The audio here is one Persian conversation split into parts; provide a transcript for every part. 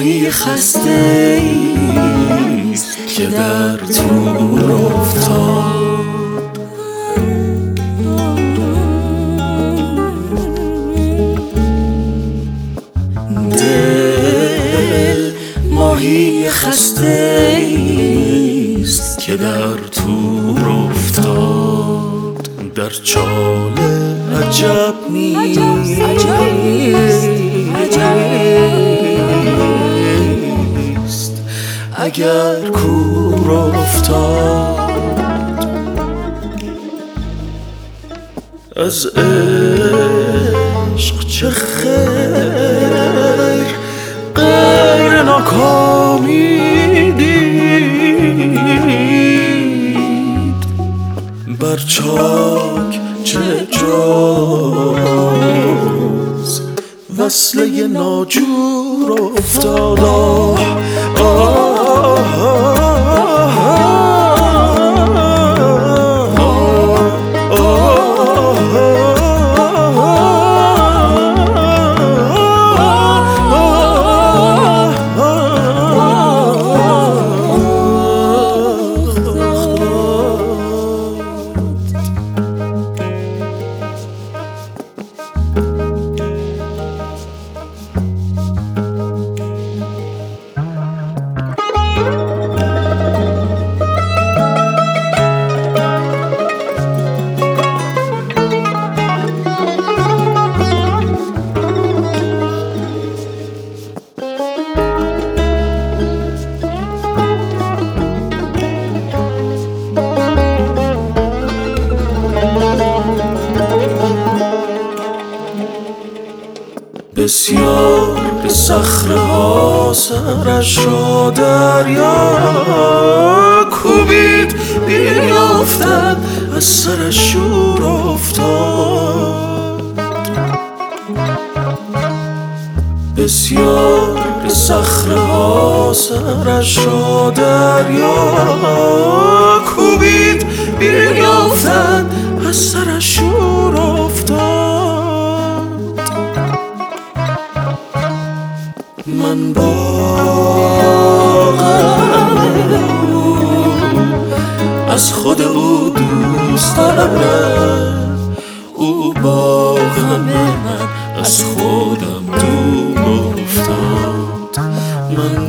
ماهی خسته ایست که در تور افتاد. دل ماهی خسته ایست که در تور افتاد. در چاله عجب نیست اگر کور افتاد. از عشق چه خیر غیر ناکامی دید، بر چاک چه جز وصله ناجور افتاد. بسیار به صخره ها سرش را دریا کوبید، بیافتد از سرش شور افتاد. بسیار به صخره ها سرش را دریا کوبید، بیافتد از سرش شور افتاد. من باغم از خود او دوست دارم، او با همه من از خودم دور افتاد. من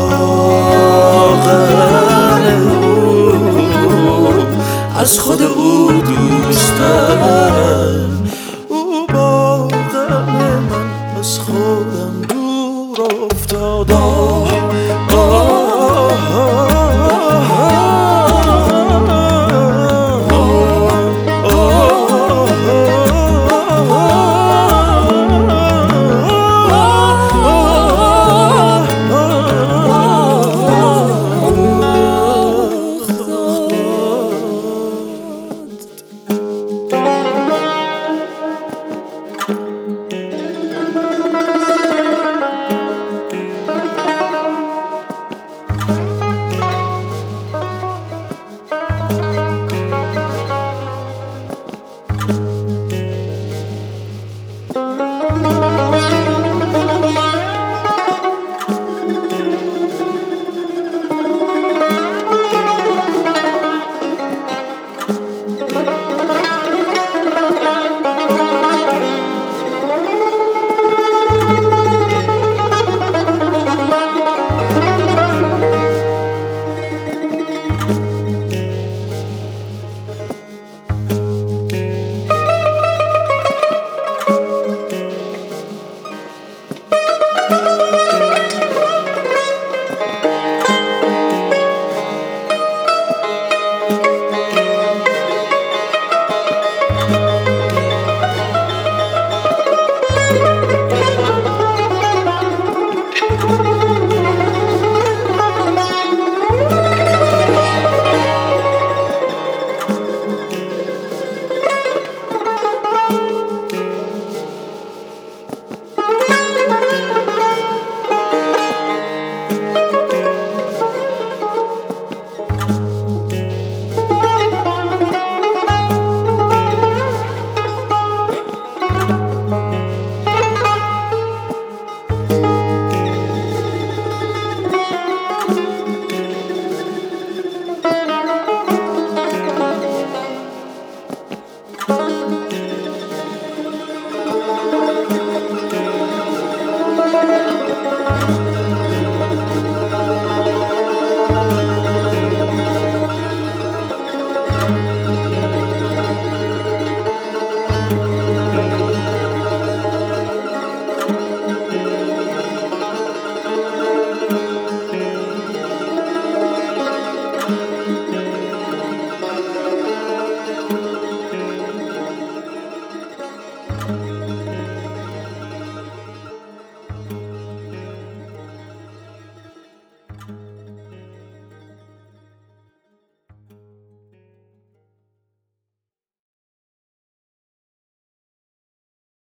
باغم از خود او